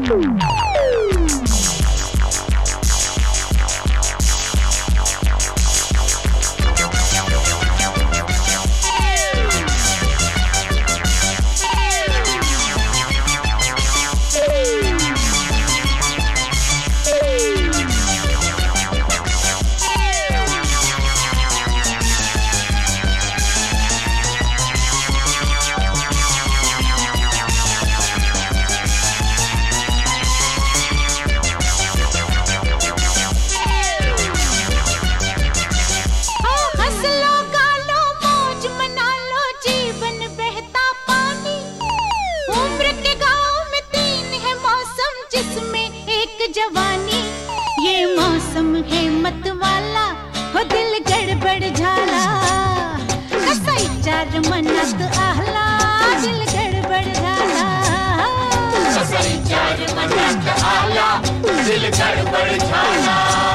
जवानी ये मौसम है मत वाला हो दिल गड़बड़ झाला कसाई चार मनत आहला दिल गड़बड़ झाला कसाई चार मनत आहला दिल गड़बड़ झाला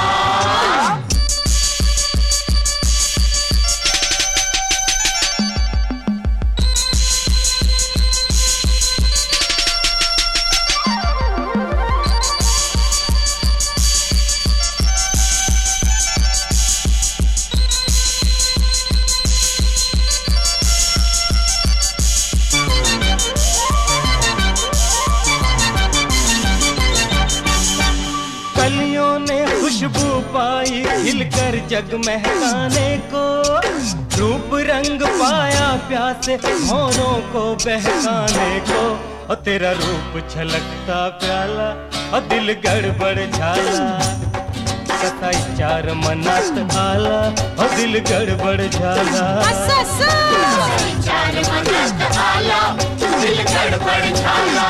कलियों ने खुशबू पाई खिलकर जग महकाने को रूप रंग पाया प्यासे भौरों को बहकाने को और तेरा रूप छलकता प्याला और दिल गड़बड़ झाला कसाई चार मनत आला और दिल गड़बड़ झाला कसाई चार मनत आला दिल गड़बड़ झाला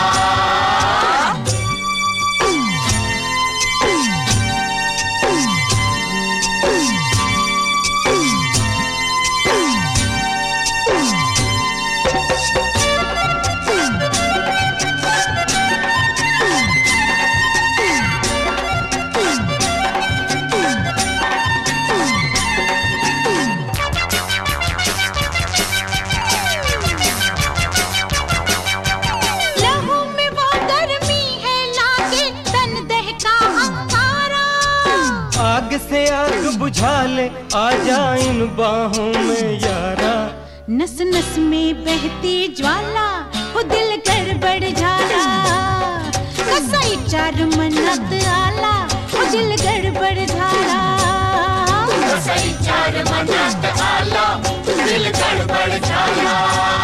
आग से आग बुझा ले आजा इन बाहों में यारा नस नस में बहती ज्वाला वो दिल गड़बड़ झाला कसाई चार मनत आला वो दिल गड़बड़ झाला कसाई चार मनत आला दिल गड़बड़ झाला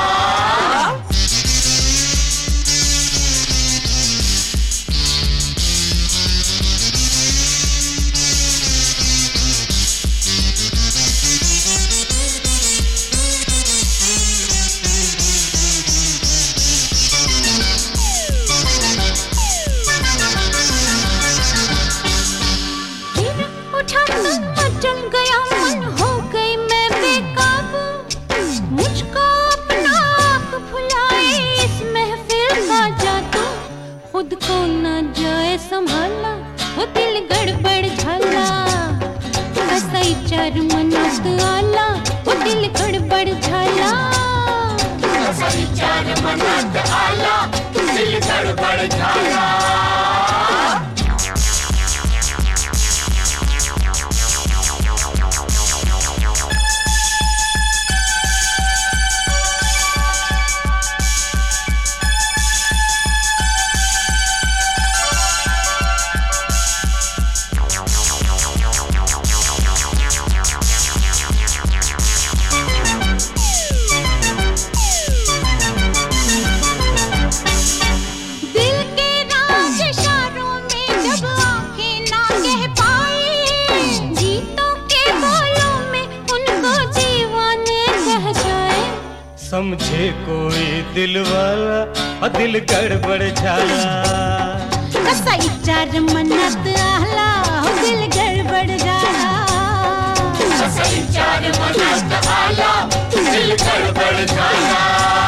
चल गया मन हो गई मैं बेकाबू मुझको अपना आप भुलाए इस महफिल का जादू खुद को न जाए संभाला वो दिल गड़बड़ झाला कसाई चार मनत आला वो दिल गड़बड़ झाला कसाई चार मनत आला दिल गड़बड़ झाला समझे कोई दिल वाला और दिल गड़बड़ झाला कसाई चार मनत आहला और दिल गड़बड़ झाला कसाई चार मनत आला दिल गड़बड़ झाला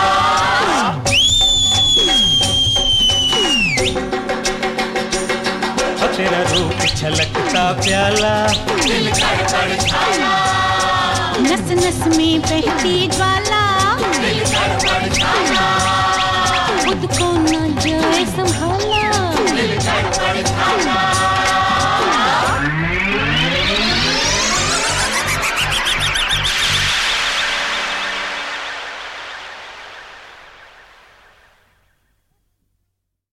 और तेरा रूप छलकता प्याला दिल गड़बड़ झाला नस नस में बहती ज्वाला दिल गड़बड़ झाला खुद को न जाए संभाला